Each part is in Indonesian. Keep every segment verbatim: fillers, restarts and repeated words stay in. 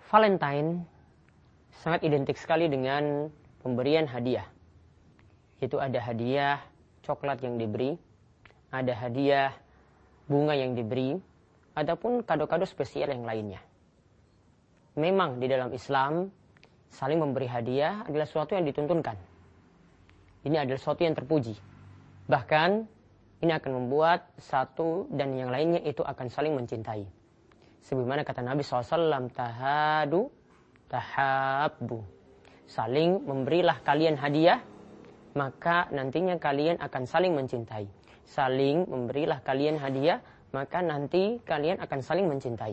Valentine sangat identik sekali dengan pemberian hadiah. Itu ada hadiah coklat yang diberi, ada hadiah bunga yang diberi, ataupun kado-kado spesial yang lainnya. Memang di dalam Islam, saling memberi hadiah adalah sesuatu yang dituntunkan. Ini adalah sesuatu yang terpuji. Bahkan, ini akan membuat satu dan yang lainnya itu akan saling mencintai. Sebagaimana kata Nabi shallallahu alaihi wasallam, tahadu, tahabbu. Saling memberilah kalian hadiah, maka nantinya kalian akan saling mencintai. Saling memberilah kalian hadiah, maka nanti kalian akan saling mencintai.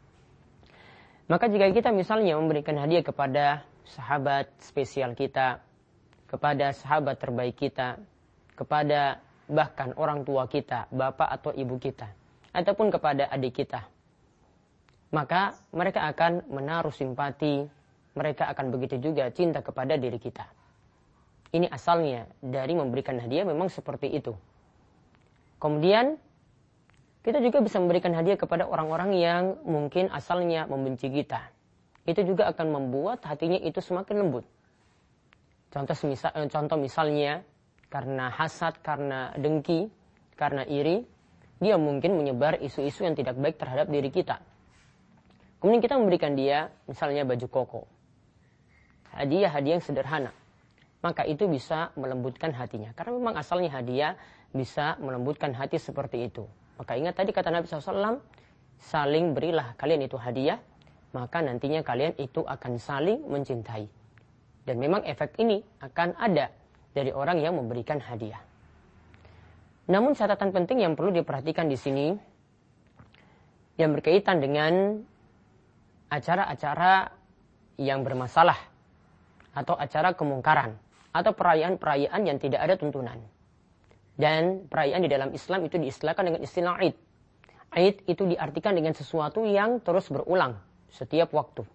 Maka jika kita misalnya memberikan hadiah kepada sahabat spesial kita, kepada sahabat terbaik kita, kepada bahkan orang tua kita, bapak atau ibu kita, ataupun kepada adik kita, maka mereka akan menaruh simpati, mereka akan begitu juga cinta kepada diri kita. Ini asalnya dari memberikan hadiah memang seperti itu. Kemudian kita juga bisa memberikan hadiah kepada orang-orang yang mungkin asalnya membenci kita. Itu juga akan membuat hatinya itu semakin lembut. Contoh, misal, contoh misalnya karena hasad, karena dengki, karena iri, dia mungkin menyebar isu-isu yang tidak baik terhadap diri kita. Kemudian kita memberikan dia misalnya baju koko, hadiah-hadiah yang sederhana, maka itu bisa melembutkan hatinya. Karena memang asalnya hadiah bisa melembutkan hati seperti itu. Maka ingat tadi kata Nabi shallallahu alaihi wasallam, saling berilah kalian itu hadiah, maka nantinya kalian itu akan saling mencintai. Dan memang efek ini akan ada dari orang yang memberikan hadiah. Namun catatan penting yang perlu diperhatikan di sini, yang berkaitan dengan acara-acara yang bermasalah, atau acara kemungkaran, atau perayaan-perayaan yang tidak ada tuntunan. Dan perayaan di dalam Islam itu diistilahkan dengan istilah Id. Id itu diartikan dengan sesuatu yang terus berulang setiap waktu.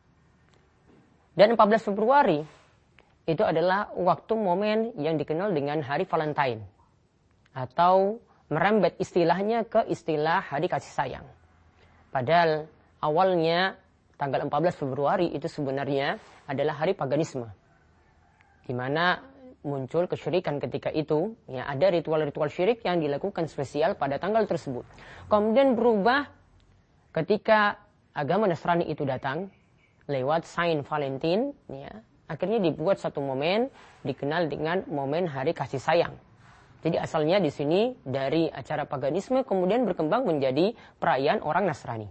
Dan empat belas Februari itu adalah waktu momen yang dikenal dengan Hari Valentine. Atau merembet istilahnya ke istilah Hari Kasih Sayang. Padahal awalnya tanggal empat belas Februari itu sebenarnya adalah hari paganisme. Di mana muncul kesyirikan ketika itu, ya ada ritual-ritual syirik yang dilakukan spesial pada tanggal tersebut. Kemudian berubah ketika agama Nasrani itu datang lewat Saint Valentine, ya, akhirnya dibuat satu momen dikenal dengan momen Hari Kasih Sayang. Jadi asalnya di sini dari acara paganisme kemudian berkembang menjadi perayaan orang Nasrani.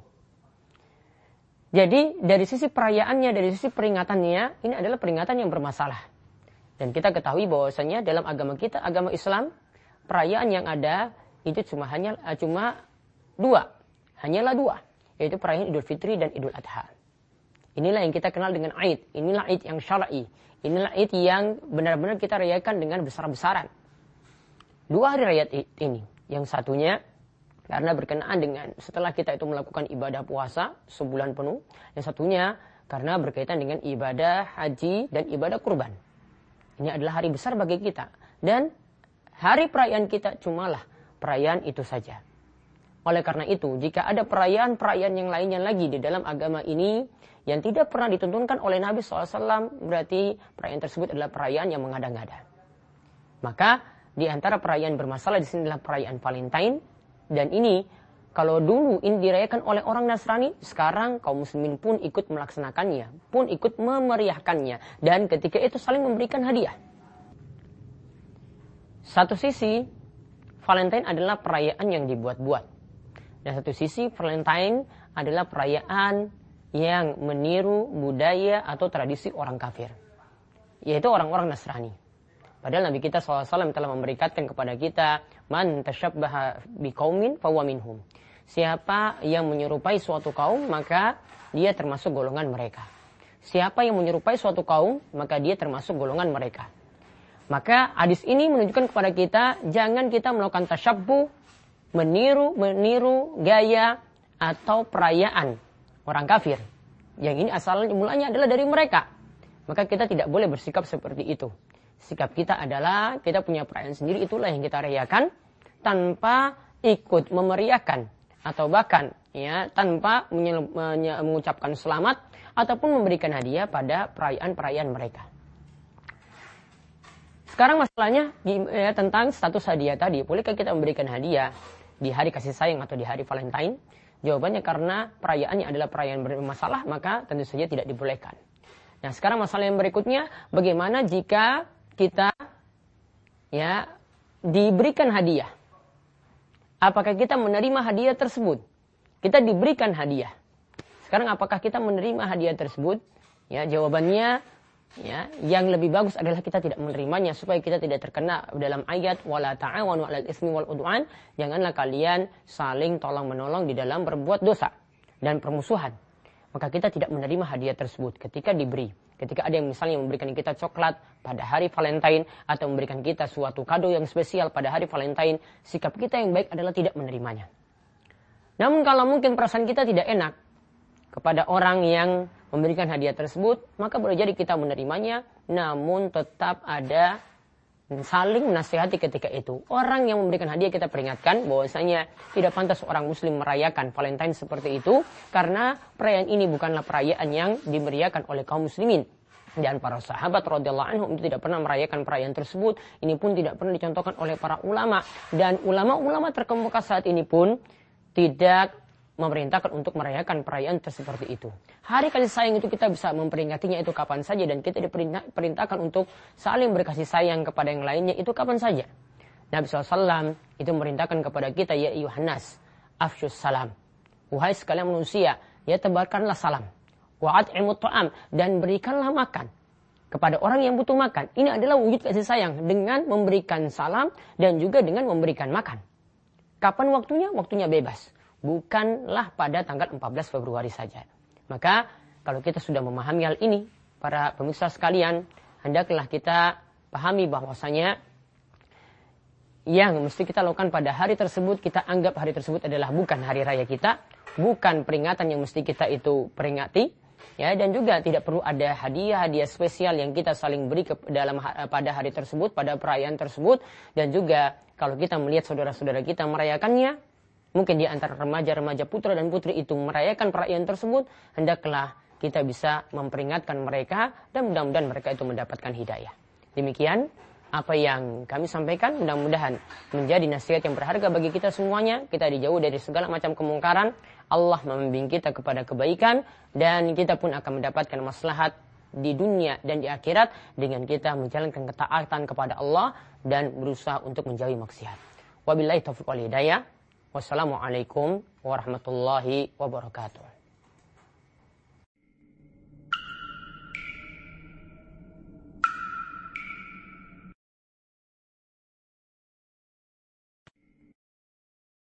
Jadi dari sisi perayaannya, dari sisi peringatannya, ini adalah peringatan yang bermasalah. Dan kita ketahui bahwasanya dalam agama kita, agama Islam, perayaan yang ada itu cuma hanya cuma dua, hanyalah dua, yaitu perayaan Idul Fitri dan Idul Adha. Inilah yang kita kenal dengan Id, inilah Id yang syar'i, inilah Id yang benar-benar kita rayakan dengan besar-besaran. Dua hari raya Id ini, yang satunya karena berkenaan dengan setelah kita itu melakukan ibadah puasa sebulan penuh. Yang satunya karena berkaitan dengan ibadah haji dan ibadah kurban. Ini adalah hari besar bagi kita. Dan hari perayaan kita cumalah perayaan itu saja. Oleh karena itu, jika ada perayaan-perayaan yang lainnya lagi di dalam agama ini yang tidak pernah dituntunkan oleh Nabi shallallahu alaihi wasallam, berarti perayaan tersebut adalah perayaan yang mengada-ngada. Maka di antara perayaan bermasalah di sini adalah perayaan Valentine. Dan ini kalau dulu ini dirayakan oleh orang Nasrani, sekarang kaum muslimin pun ikut melaksanakannya, pun ikut memeriahkannya. Dan ketika itu saling memberikan hadiah. Satu sisi, Valentine adalah perayaan yang dibuat-buat. Dan satu sisi, Valentine adalah perayaan yang meniru budaya atau tradisi orang kafir, yaitu orang-orang Nasrani. Padahal Nabi kita shallallahu alaihi wasallam telah memberitakan kepada kita, man tasyabbaha biqaumin fahuwa minhum. Siapa yang menyerupai suatu kaum, maka dia termasuk golongan mereka. Siapa yang menyerupai suatu kaum, maka dia termasuk golongan mereka. Maka hadis ini menunjukkan kepada kita, jangan kita melakukan tasyabbuh, meniru meniru gaya atau perayaan orang kafir. Yang ini asalnya mulanya adalah dari mereka. Maka kita tidak boleh bersikap seperti itu. Sikap kita adalah kita punya perayaan sendiri, itulah yang kita rayakan tanpa ikut memeriahkan atau bahkan ya tanpa mengucapkan selamat ataupun memberikan hadiah pada perayaan-perayaan mereka. Sekarang masalahnya ya, tentang status hadiah tadi. Bolehkah kita memberikan hadiah di hari kasih sayang atau di hari Valentine? Jawabannya karena perayaannya adalah perayaan bermasalah, maka tentu saja tidak dibolehkan. Nah, sekarang masalah yang berikutnya, bagaimana jika kita ya diberikan hadiah? Apakah kita menerima hadiah tersebut? Kita diberikan hadiah. Sekarang apakah kita menerima hadiah tersebut? Ya, jawabannya ya, yang lebih bagus adalah kita tidak menerimanya supaya kita tidak terkena dalam ayat wala ta'awanu 'alal ismi wal 'udwan. Janganlah kalian saling tolong-menolong di dalam berbuat dosa dan permusuhan. Maka kita tidak menerima hadiah tersebut ketika diberi. Ketika ada yang misalnya memberikan kita coklat pada hari Valentine atau memberikan kita suatu kado yang spesial pada hari Valentine, sikap kita yang baik adalah tidak menerimanya. Namun kalau mungkin perasaan kita tidak enak kepada orang yang memberikan hadiah tersebut, maka boleh jadi kita menerimanya, namun tetap ada saling menasihati ketika itu. Orang yang memberikan hadiah kita peringatkan bahwasanya tidak pantas orang muslim merayakan Valentine seperti itu, karena perayaan ini bukanlah perayaan yang dimeriahkan oleh kaum muslimin. Dan para sahabat radhiyallahu anhum itu tidak pernah merayakan perayaan tersebut. Ini pun tidak pernah dicontohkan oleh para ulama. Dan ulama-ulama terkemuka saat ini pun tidak memerintahkan untuk merayakan perayaan seperti itu. Hari kasih sayang itu kita bisa memperingatinya itu kapan saja, dan kita diperintahkan untuk saling berkasih sayang kepada yang lainnya itu kapan saja. Nabi shallallahu alaihi wasallam itu memerintahkan kepada kita, ya ayyuhannas afsyus salam. Wahai sekalian manusia, ya tebarkanlah salam. Wa at'imut ta'am, dan berikanlah makan kepada orang yang butuh makan. Ini adalah wujud kasih sayang dengan memberikan salam dan juga dengan memberikan makan. Kapan waktunya? Waktunya bebas. Bukanlah pada tanggal empat belas Februari saja. Maka kalau kita sudah memahami hal ini, para pemirsa sekalian, hendaklah kita pahami bahwasanya yang mesti kita lakukan pada hari tersebut, kita anggap hari tersebut adalah bukan hari raya kita, bukan peringatan yang mesti kita itu peringati, ya, dan juga tidak perlu ada hadiah-hadiah spesial yang kita saling beri ke dalam pada hari tersebut, pada perayaan tersebut. Dan juga kalau kita melihat saudara-saudara kita merayakannya, mungkin di antara remaja-remaja putra dan putri itu merayakan perayaan tersebut, hendaklah kita bisa memperingatkan mereka dan mudah-mudahan mereka itu mendapatkan hidayah. Demikian apa yang kami sampaikan, mudah-mudahan menjadi nasihat yang berharga bagi kita semuanya. Kita dijauh dari segala macam kemungkaran, Allah membimbing kita kepada kebaikan, dan kita pun akan mendapatkan maslahat di dunia dan di akhirat dengan kita menjalankan ketaatan kepada Allah dan berusaha untuk menjauhi maksiat. Wabillahi taufiq wal hidayah. Wassalamualaikum warahmatullahi wabarakatuh.